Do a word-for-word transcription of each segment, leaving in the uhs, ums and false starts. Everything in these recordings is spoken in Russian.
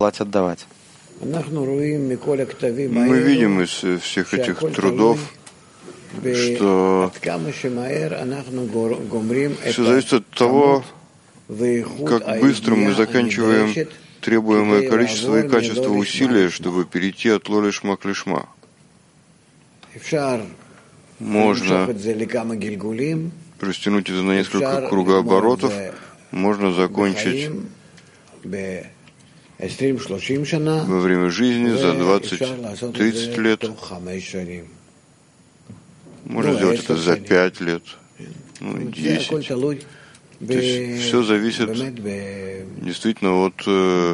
отдавать. Мы видим из всех этих трудов, что все зависит от того, как быстро мы заканчиваем требуемое количество и качество усилия, чтобы перейти от ло-лишма к лишма. Можно растянуть это на несколько кругооборотов, можно закончить во время жизни за двадцать-тридцать лет. Можно сделать это за пять лет, ну, десять. То есть все зависит действительно от,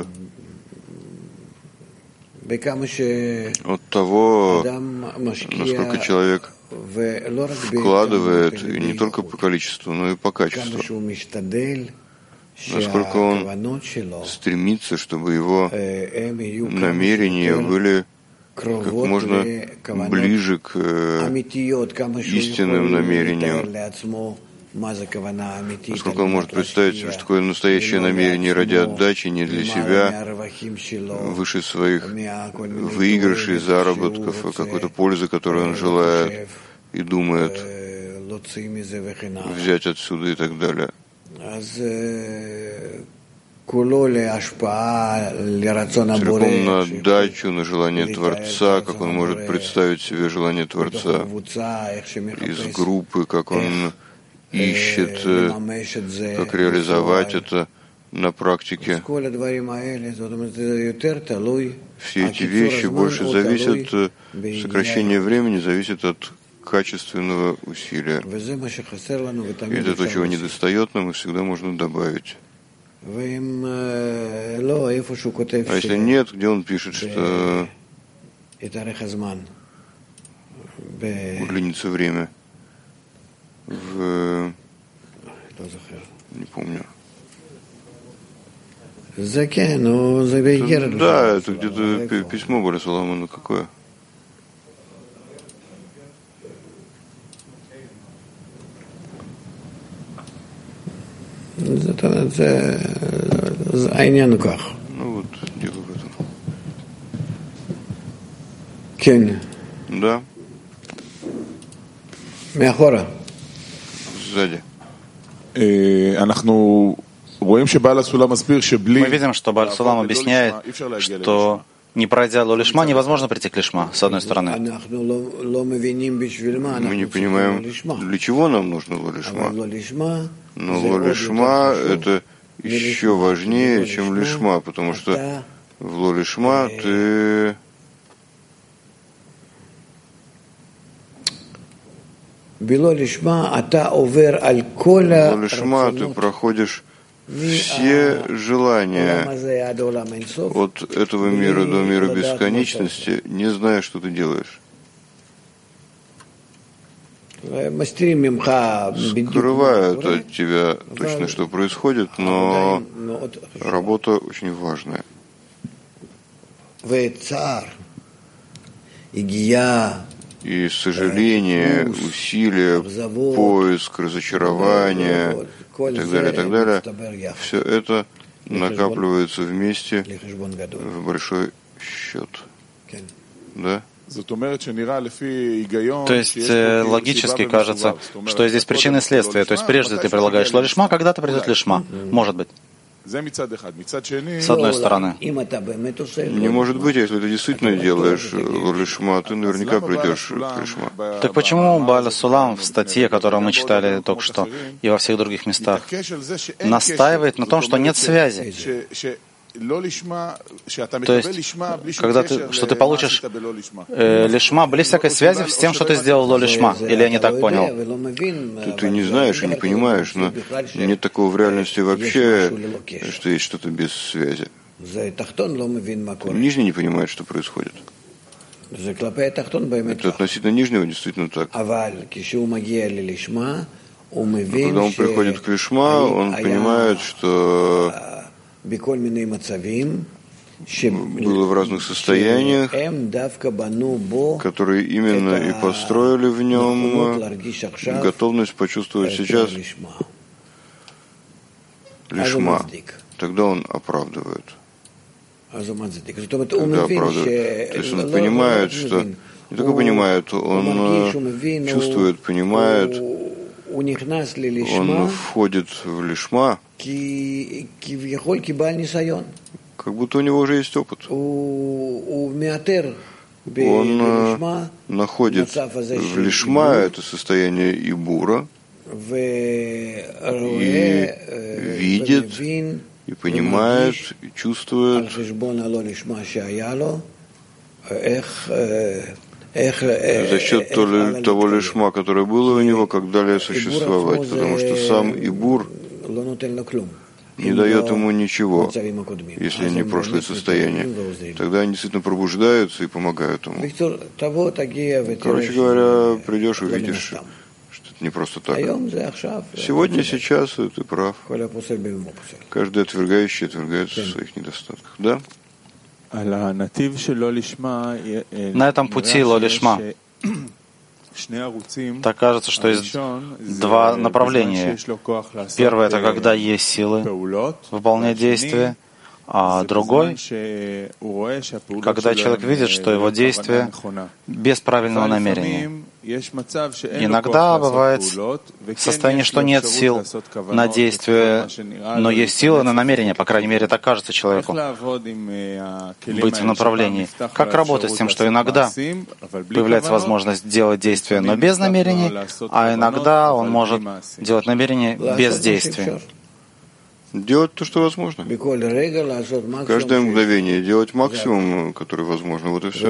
от того, насколько человек вкладывает и не только по количеству, но и по качеству. Насколько он стремится, чтобы его намерения были как можно ближе к истинным намерениям. Насколько он может представить, что такое настоящее намерение ради отдачи, не для себя, выше своих выигрышей, заработков, какой-то пользы, которую он желает и думает взять отсюда и так далее. Целиком на отдачу, на желание Творца, как он может представить себе желание Творца, из группы, как он ищет, как реализовать это на практике. Все эти вещи больше зависят, сокращение времени зависит от качественного усилия. И это то, чего недостает нам, и всегда можно добавить. А если нет, где он пишет, что удлинится время? В... Не помню. Да, это где-то письмо Боля Соломона какое. Ну вот, дело в этом. Кен. Да. Мехора. Сзади. Мы видим, что Бааль Сулам объясняет, что не пройдя ло-лишма, невозможно прийти к лишма, с одной стороны. Мы не понимаем, для чего нам нужно ло-лишма. Но ло-лишма — это еще важнее, чем лишма, потому что в ло-лишма ты... В ло-лишма ты проходишь все желания от этого мира до мира бесконечности, не зная, что ты делаешь. Скрывают от тебя точно, что происходит, но работа очень важная. И сожаление, усилия, поиск, разочарование и так далее, и так далее, все это накапливается вместе в большой счет. Да? То есть логически кажется, что здесь причины и следствия. То есть прежде ты прилагаешь ло-лишма, когда ты придет лишма. Может быть. С одной стороны. Не может быть, если ты действительно делаешь ло-лишма, ты наверняка придешь к лишма. Так почему Бааль Сулам в статье, которую мы читали только что, и во всех других местах, настаивает на том, что нет связи? То есть, когда ты, что ты получишь э, лишма, были всякой связи с тем, что ты сделал ло-лишма? Или я не так понял? Ты, ты не знаешь и не понимаешь, но нет такого в реальности вообще, что есть что-то без связи. Нижний не понимает, что происходит. Это относительно нижнего действительно так. Но когда он приходит к лишма, он понимает, что было в разных состояниях, которые именно и построили в нем готовность почувствовать сейчас лишма. Тогда он оправдывает. когда оправдывает. То есть он понимает, что не только понимает, он чувствует, понимает, он входит в лишма, как будто у него уже есть опыт. Он находит в лишма это состояние ибура и видит, и понимает, и чувствует, за счет того лишма, которое было у него, как далее существовать, потому что сам ибур не дает ему ничего, если не прошлое состояние. Тогда они действительно пробуждаются и помогают ему. Короче говоря, придешь и увидишь, что это не просто так. Сегодня, сейчас, ты прав. Каждый отвергающий отвергается в своих недостатках. Да? На этом пути ло-лишма так кажется, что есть два направления. Первое — это когда есть силы выполнять действия, а другой, когда человек видит, что его действие без правильного намерения. Иногда бывает состояние, что нет сил на действие, но есть силы на намерение, по крайней мере, так кажется человеку, быть в направлении. Как работать с тем, что иногда появляется возможность делать действие, но без намерения, а иногда он может делать намерение без действия? Делать то, что возможно. Каждое мгновение делать максимум, который возможно. Вот и все.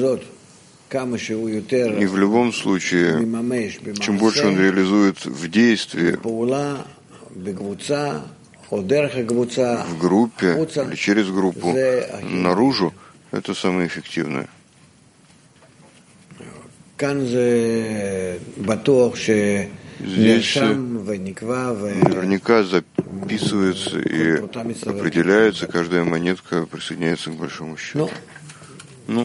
И в любом случае, чем больше он реализует в действии, в группе или через группу, наружу, это самое эффективное. Здесь наверняка записывается и определяется, каждая монетка присоединяется к большому счету. Ну,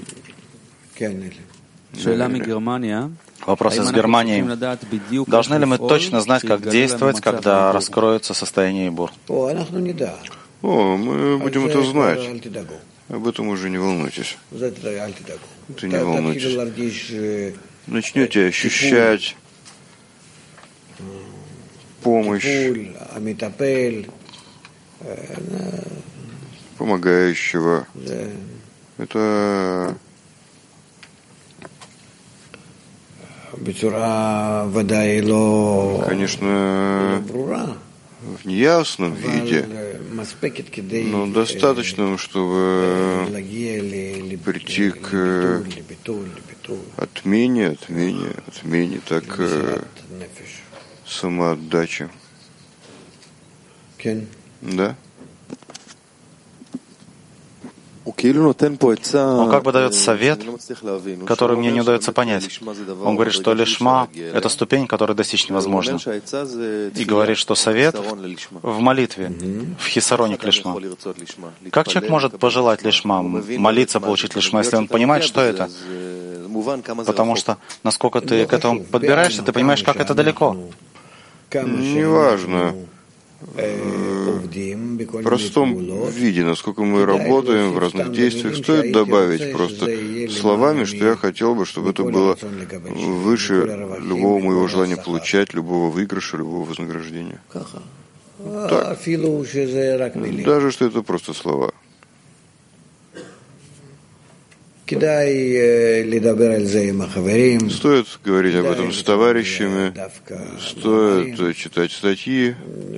вопрос из Германии. Должны ли мы точно знать, как действовать, когда раскроется состояние ибур? О, мы будем это знать. Об этом уже не волнуйтесь. Это не волнуйтесь. Начнете ощущать помощь помогающего. Это конечно, в неясном виде, но достаточным, чтобы прийти к отмене, отмене, отмене, так самоотдачи. Да? Он как бы дает совет, который мне не удается понять. Он говорит, что лишма — это ступень, которую достичь невозможно. И говорит, что совет в молитве, в хисароне к лишма. Как человек может пожелать лишма, молиться, получить лишма, если он понимает, что это? Потому что, насколько ты к этому подбираешься, ты понимаешь, как это далеко. Неважно. В простом виде, насколько мы работаем в разных действиях, стоит добавить просто словами, что я хотел бы, чтобы это было выше любого моего желания получать, любого выигрыша, любого вознаграждения. Так. Даже что это просто слова. Стоит говорить об этом с товарищами, стоит читать статьи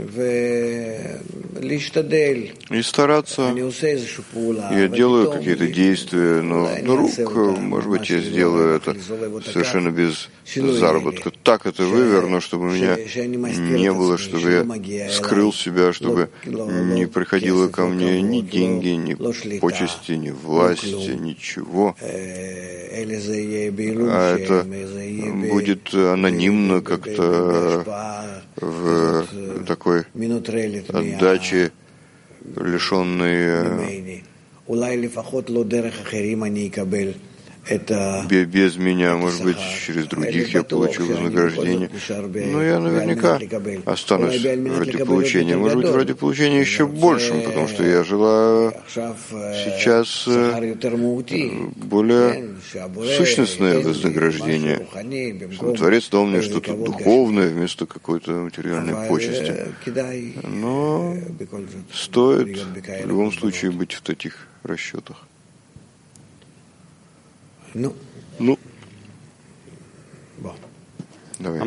и стараться. Я делаю какие-то действия, но вдруг, может быть, я сделаю это совершенно без заработка. Так это выверну, чтобы у меня не было, чтобы я скрыл себя, чтобы не приходило ко мне ни деньги, ни почести, ни власти, ничего. А это будет анонимно как-то в такой отдаче, лишенной без меня, может быть, через других я получу вознаграждение. Но я наверняка останусь вроде получения. Может быть, вроде получения еще большим, потому что я желаю сейчас более сущностное вознаграждение. Творец дал мне что-то духовное вместо какой-то материальной почести. Но стоит в любом случае быть в таких расчетах. Ну. Ну. Давай.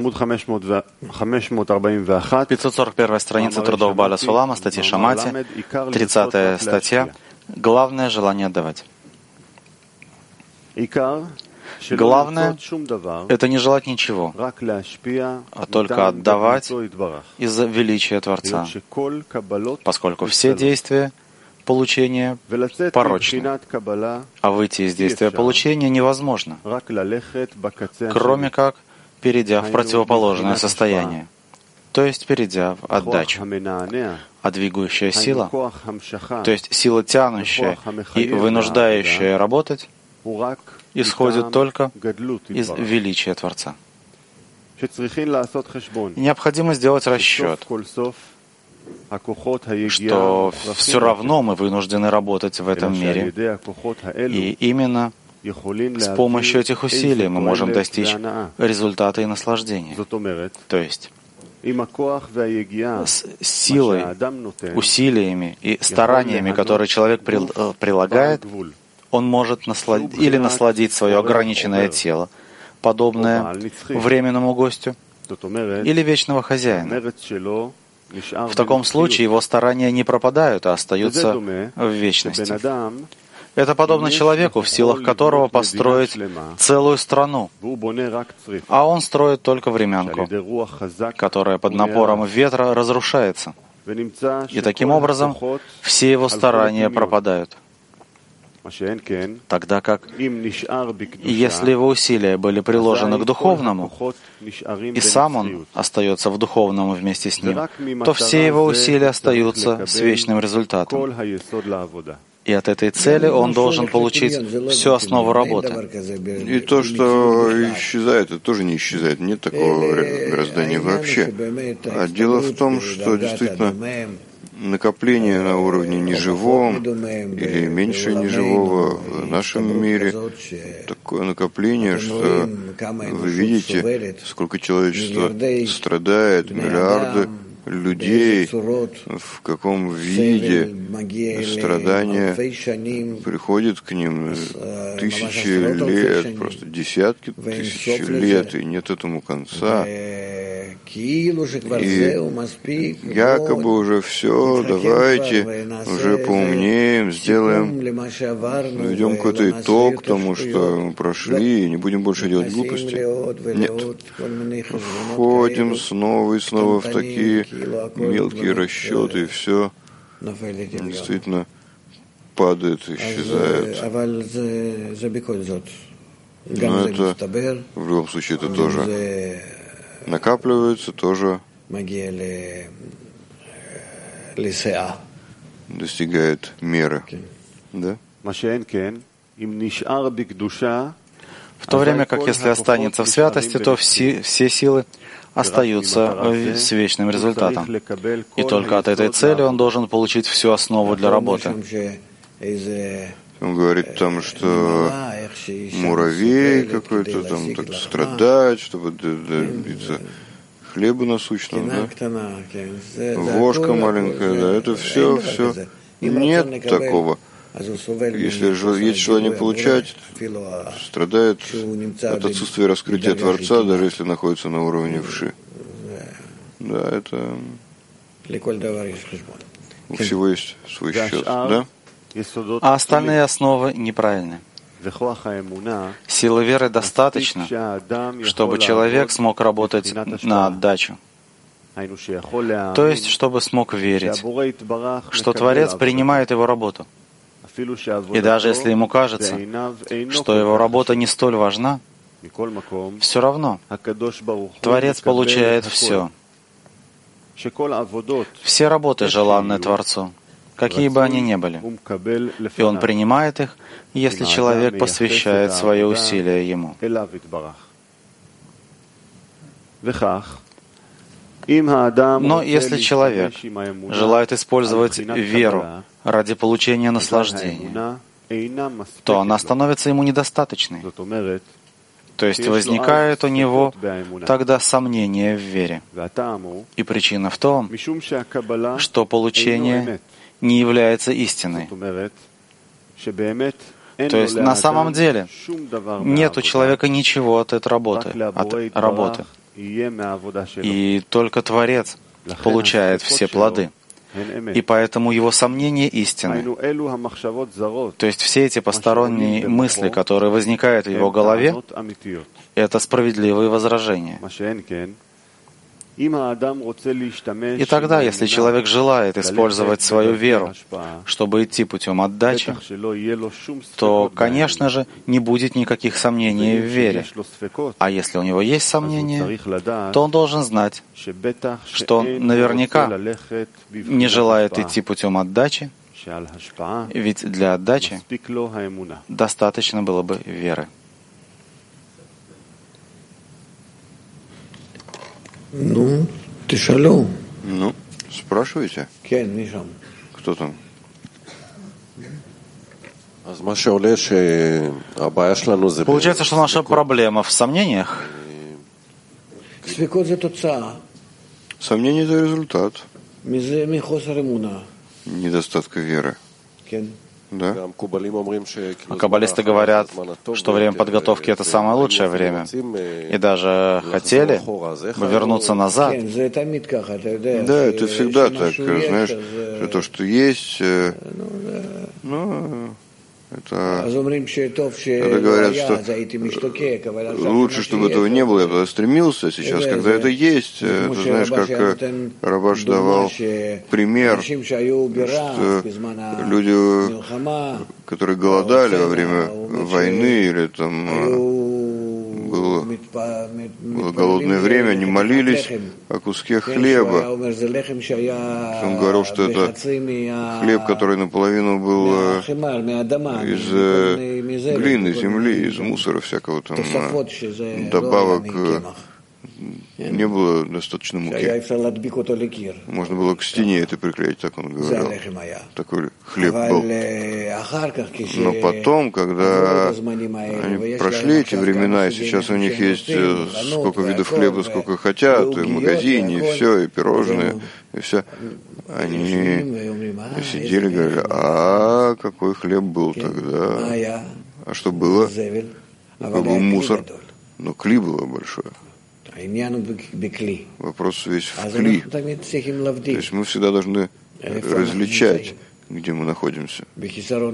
пятьсот сорок первая страница трудов Бааля Сулама, статьи Шамати, тридцатая статья. Главное желание отдавать. Главное — это не желать ничего, а только отдавать из-за величия Творца, поскольку все действия получения порочны, а выйти из действия получения невозможно, кроме как перейдя в противоположное состояние, то есть перейдя в отдачу. А двигающая сила, то есть сила тянущая и вынуждающая работать, исходит только из величия Творца. Необходимо сделать расчет, что все равно мы вынуждены работать в этом мире. И именно с помощью этих усилий мы можем достичь результата и наслаждения. То есть с силой, усилиями и стараниями, которые человек прилагает, он может наслад... или насладить свое ограниченное тело, подобное временному гостю, или вечного хозяина. В таком случае его старания не пропадают, а остаются в вечности. Это подобно человеку, в силах которого построить целую страну, а он строит только времянку, которая под напором ветра разрушается. И таким образом все его старания пропадают. Тогда как, если его усилия были приложены к духовному, и сам он остается в духовном вместе с ним, то все его усилия остаются с вечным результатом. И от этой цели он должен получить всю основу работы. И то, что исчезает, это тоже не исчезает. Нет такого мироздания вообще. А дело в том, что действительно накопление на уровне неживом или меньше неживого в нашем мире, такое накопление, что вы видите, сколько человечество страдает, миллиарды людей, в каком виде страдания приходят к ним тысячи лет, просто десятки тысяч лет, и нет этому конца. И якобы уже все, давайте уже поумнеем, сделаем, наведем какой-то итог тому, что мы прошли, и не будем больше делать глупостей. Нет. Входим снова и снова в такие мелкие расчеты, и все действительно падает, исчезает. Но это, в любом случае, это тоже накапливается, тоже достигает меры. Да? В то время как, если останется в святости, то все, все силы остаются с вечным результатом. И только от этой цели он должен получить всю основу для работы. Он говорит там, что муравей какой-то там так страдает, чтобы добиться хлеба насущного, да? Вошка маленькая, да, это все, все. Нет такого. Если есть желание получать, страдает от отсутствия раскрытия Творца, даже если находится на уровне вши. Да, это... У всего есть свой счет, да? А остальные основы неправильны. Силы веры достаточно, чтобы человек смог работать на отдачу. То есть, чтобы смог верить, что Творец принимает его работу. И даже если ему кажется, что его работа не столь важна, все равно Творец получает все. Все работы желанны Творцу, какие бы они ни были. И он принимает их, если человек посвящает свои усилия ему. Но если человек желает использовать веру ради получения наслаждения, то она становится ему недостаточной. То есть возникает у него тогда сомнение в вере. И причина в том, что получение не является истиной. То есть на самом деле нет у человека ничего от этой работы, от работы. И только Творец получает все плоды. И поэтому его сомнения истинны. То есть все эти посторонние мысли, которые возникают в его голове, это справедливые возражения. И тогда, если человек желает использовать свою веру, чтобы идти путем отдачи, то, конечно же, не будет никаких сомнений в вере. А если у него есть сомнения, то он должен знать, что он наверняка не желает идти путем отдачи, ведь для отдачи достаточно было бы веры. Ну, тишалу. Ну, спрашивайте. Кто там? Получается, что наша проблема в сомнениях. Сомнение — это результат недостатка веры. Да? А каббалисты говорят, что время подготовки — это самое лучшее время. И даже хотели бы вернуться назад. Да, это всегда так. Знаешь, что то, что есть, ну, это, это говорят, что лучше, чтобы этого не было, я туда стремился, а сейчас, когда это есть, ты знаешь, как Рабаш давал пример, что люди, которые голодали во время войны или там было, было голодное время, они молились о куске хлеба. Он говорил, что это хлеб, который наполовину был из глины, земли, из мусора всякого там, добавок. Не было достаточно муки. Можно было к стене это приклеить, так он говорил. Такой хлеб был. Но потом, когда они прошли эти времена, и сейчас у них есть сколько видов хлеба, сколько хотят, и в магазине, и все, и пирожные, и все. Они сидели и говорили, а какой хлеб был тогда? А что было? Какой был мусор? Но кли было большое. Вопрос весь в кли. То есть мы всегда должны различать, где мы находимся. В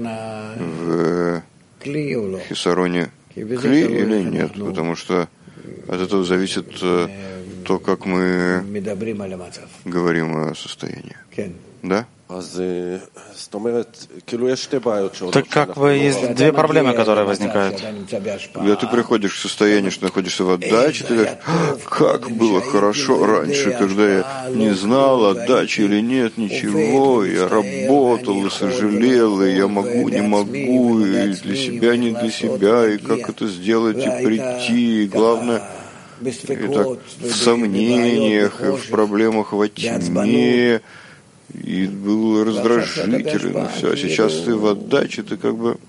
хисароне кли или нет, потому что от этого зависит то, как мы говорим о состоянии. Да? Так как бы есть две проблемы, которые возникают. Когда ты приходишь к состоянию, что находишься в отдаче, ты говоришь, как было хорошо раньше, когда я не знал, отдачи или нет, ничего, я работал и сожалел, и я могу, не могу, и для себя, не для себя, и как это сделать, и прийти, и главное, и так, в сомнениях, и в проблемах во тьме, и был раздражительно, все. А сейчас ты в отдаче, ты как бы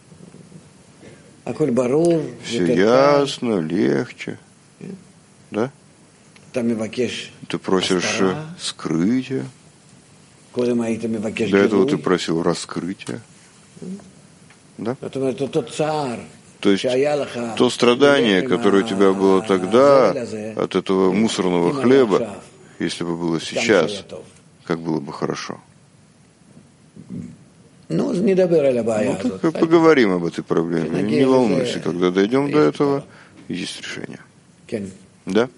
все ясно, легче. Да? Ты просишь скрытия. До этого ты просил раскрытия. Да? То есть то страдание, которое у тебя было тогда от этого мусорного хлеба, если бы было сейчас, как было бы хорошо. Ну, так поговорим об этой проблеме. Не волнуйся, когда дойдем до этого, есть решение. Да?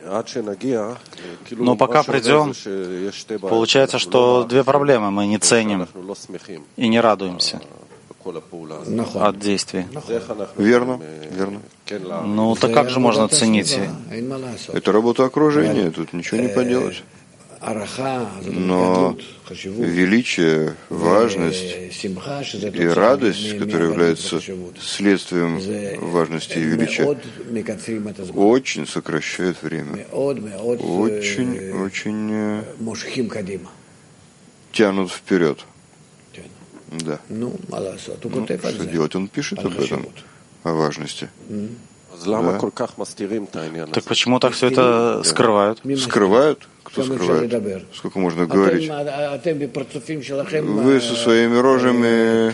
Но пока придем, получается, что две проблемы мы не ценим и не радуемся от действий. Верно, верно. Ну, так как же можно ценить? Это работа окружения, тут ничего не поделать. Но величие, важность и радость, которые являются следствием важности и величия, очень сокращают время, очень, очень тянут вперед. Да. Ну, что делать? Он пишет об этом, о важности. Да. Так почему так все это скрывают? Скрывают? Кто скрывает? Сколько можно говорить? Вы со своими рожами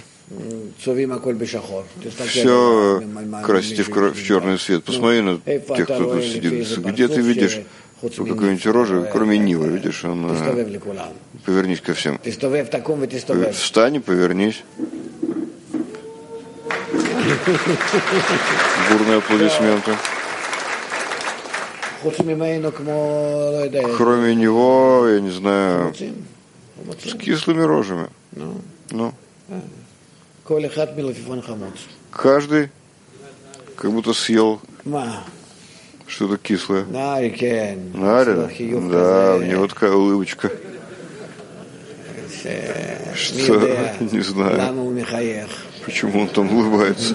все красите в, в черный цвет. Посмотри на тех, кто тут сидит. Где ты видишь какую-нибудь рожу, кроме Нива, видишь? Он, повернись ко всем. Встань и повернись. Бурные аплодисменты. Кроме него, я не знаю, с кислыми рожами. Ну. Каждый как будто съел что-то кислое. Нарина? Да, у него такая улыбочка. Что? Не знаю. Почему он там улыбается?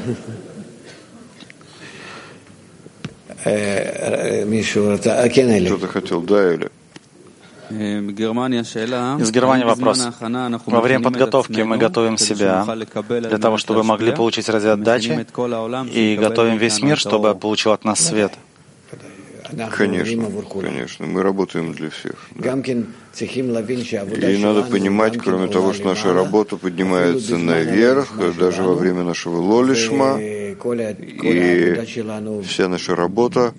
Кто-то хотел, да, или? Из Германии вопрос. Во время подготовки мы готовим себя для того, чтобы могли получить ради отдачи, и готовим весь мир, чтобы получил от нас свет. Конечно, конечно. Мы работаем для всех. Да. И надо понимать, кроме того, что наша работа поднимается наверх, даже во время нашего лолишма, и вся наша работа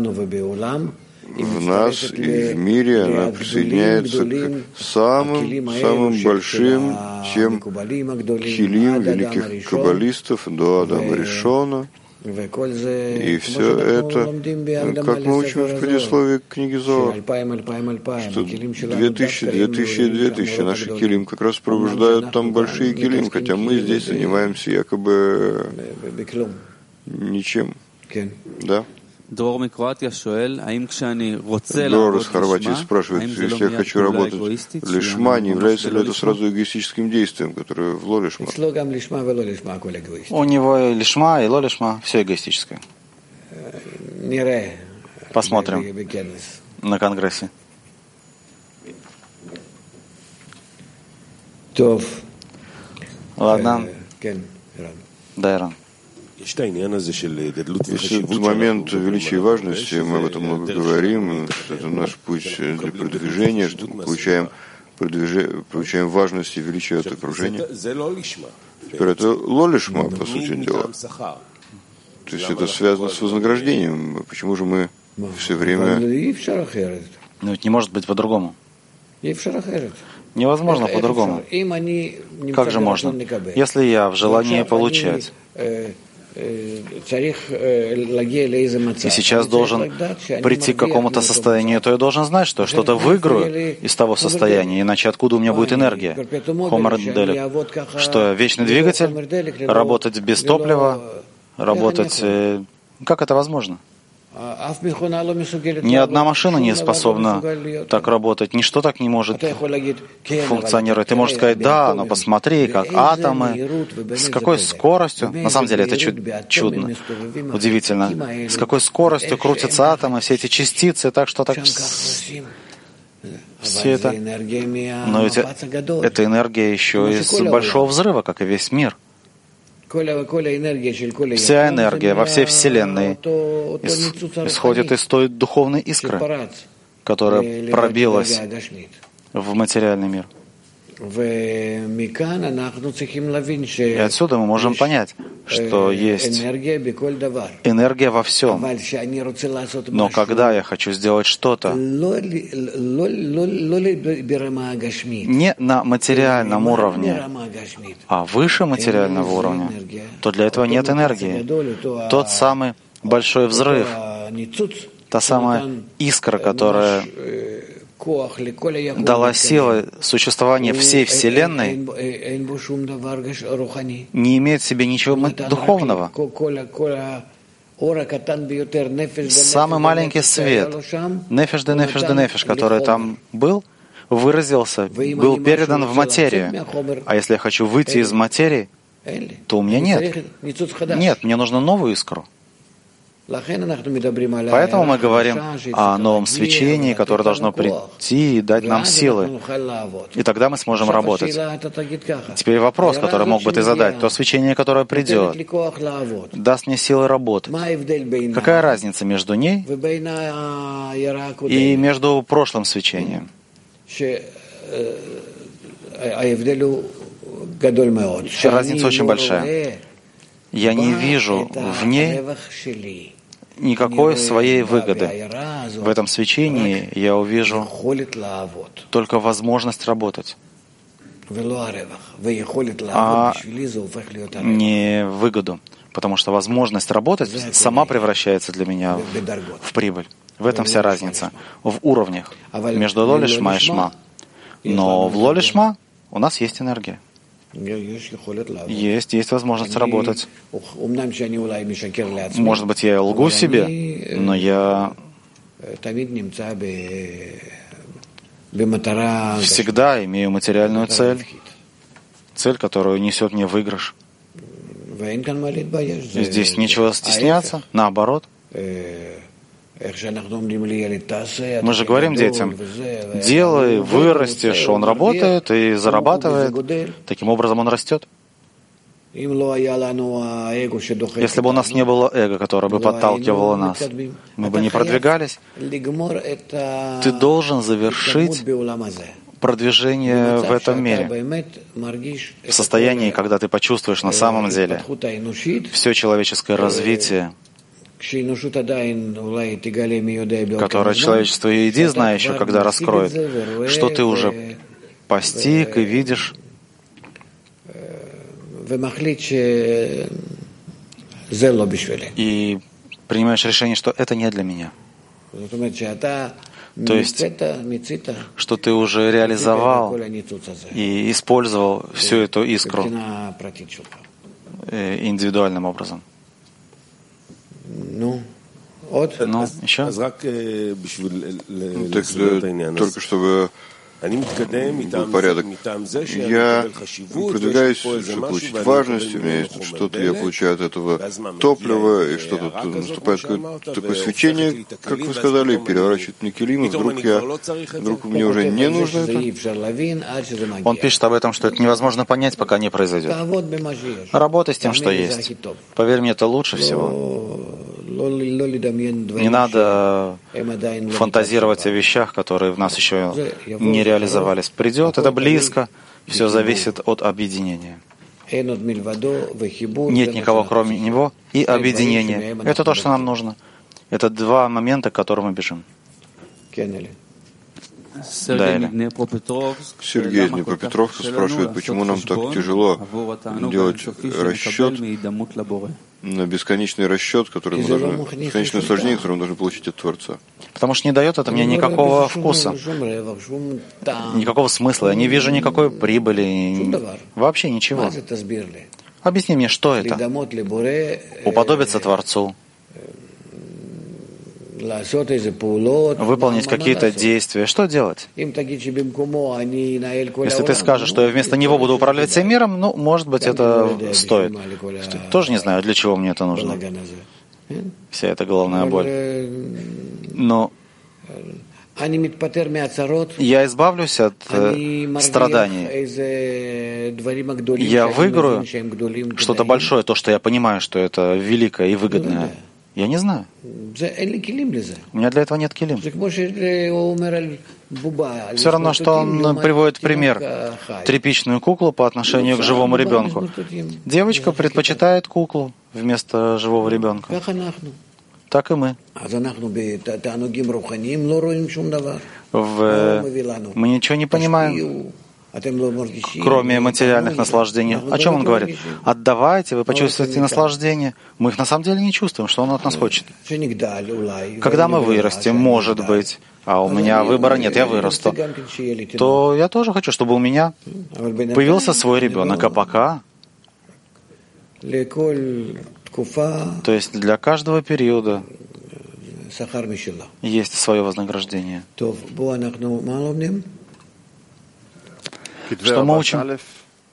в нас и в мире, она присоединяется к самым, самым большим тем хилим великих каббалистов до Адама Ришона. И все это, как мы учим в предисловии книги Зоар, что две тысячи, две тысячи, две тысячи наши килим как раз пробуждают там большие килим, хотя мы здесь занимаемся якобы ничем. Да? Дор из Хорватии спрашивает, если я хочу работать в лишма, не является ли это сразу эгоистическим действием, которое в лолишма? У него и лишма, и лолишма, все эгоистическое. Посмотрим на конгрессе. Ладно. Да, Иран. Есть момент величия и важности, мы об этом много говорим, что это наш путь для продвижения, что мы получаем, получаем важность и величие от окружения. Теперь это лолишма, по сути дела. То есть это связано с вознаграждением. Почему же мы все время... Ну ведь не может быть по-другому. Невозможно по-другому. Как же можно? Если я в желании получать, и сейчас должен прийти к какому-то состоянию, то я должен знать, что что-то выиграю из того состояния, иначе откуда у меня будет энергия? Хомер Делик. Что, вечный двигатель? Работать без топлива? Работать... Как это возможно? Ни одна машина не способна так работать, ничто так не может функционировать. Ты можешь сказать, да, но посмотри, как атомы, с какой скоростью, на самом деле это чудно, удивительно, с какой скоростью крутятся атомы, все эти частицы, так что так... Все это... Но ведь это энергия еще из большого взрыва, как и весь мир. Вся энергия во всей Вселенной исходит из той духовной искры, которая пробилась в материальный мир. И отсюда мы можем понять, что есть энергия во всем. Но когда я хочу сделать что-то не на материальном уровне, а выше материального уровня, то для этого нет энергии. Тот самый большой взрыв, та самая искра, которая дала силу существования всей Вселенной, не имеет в себе ничего духовного. Самый маленький свет, нефеш де нефеш де нефеш, который там был, выразился, был передан в материю. А если я хочу выйти из материи, то у меня нет. Нет, мне нужно новую искру. Поэтому мы говорим о новом свечении, которое должно прийти и дать нам силы. И тогда мы сможем работать. Теперь вопрос, который мог бы ты задать. То свечение, которое придет, даст мне силы работать. Какая разница между ней и между прошлым свечением? Разница очень большая. Я не вижу в ней никакой своей выгоды. В этом свечении я увижу только возможность работать, а не выгоду. Потому что возможность работать сама превращается для меня в, в прибыль. В этом вся разница. В уровнях между лолишма и шма. Но в лолишма у нас есть энергия. Есть, есть возможность работать. Может быть, я лгу себе, но я всегда имею материальную цель, цель, которую несет мне выигрыш. Здесь нечего стесняться, наоборот. Мы же говорим детям, делай, вырастешь, он работает и зарабатывает, таким образом он растет. Если бы у нас не было эго, которое бы подталкивало нас, мы бы не продвигались. Ты должен завершить продвижение в этом мире, в состоянии, когда ты почувствуешь на самом деле все человеческое развитие, которое человечество, и иди, знай еще, когда раскроет, что ты уже постиг и видишь, и принимаешь решение, что это не для меня. То есть, что ты уже реализовал и использовал всю эту искру индивидуальным образом. Ну, от? Ну, еще? Так, только чтобы был порядок. Я продвигаюсь, чтобы получить важность, у меня есть что-то, я получаю от этого топливо, и что-то наступает такое свечение, как вы сказали, переворачивает мне килим, и вдруг я, вдруг мне уже не нужно это. Он пишет об этом, что это невозможно понять, пока не произойдет. Работай с тем, что есть. Поверь мне, это лучше всего. Не надо фантазировать о вещах, которые в нас еще не реализовались. Придет, это близко, все зависит от объединения. Нет никого, кроме него, и объединение. Это то, что нам нужно. Это два момента, к которым мы бежим. Сергей из Днепропетровска спрашивает, почему нам так тяжело делать расчет на бесконечный расчет, который мы должны, бесконечное усложнение, которое мы должны получить от Творца. Потому что не дает это мне никакого вкуса, никакого смысла. Я не вижу никакой прибыли, вообще ничего. Объясни мне, что это? Уподобиться Творцу, выполнить какие-то действия. Что делать? Если ты скажешь, что я вместо него буду управлять всем миром, ну, может быть, это стоит. Тоже не знаю, для чего мне это нужно. Вся эта головная боль. Но я избавлюсь от страданий. Я выиграю что-то большое, то, что я понимаю, что это великое и выгодное. Я не знаю. У меня для этого нет килим. Все равно, что он приводит пример тряпичную куклу по отношению к живому ребенку. Девочка предпочитает куклу вместо живого ребенка. Так и мы. В... Мы ничего не понимаем, кроме материальных наслаждений. О чем он говорит? Отдавайте, вы почувствуете наслаждение. Мы их на самом деле не чувствуем, что он от нас хочет. Когда мы вырастем, может быть, а у меня выбора нет, я вырасту, то я тоже хочу, чтобы у меня появился свой ребенок. А пока... То есть для каждого периода есть свое вознаграждение. Что мы учим?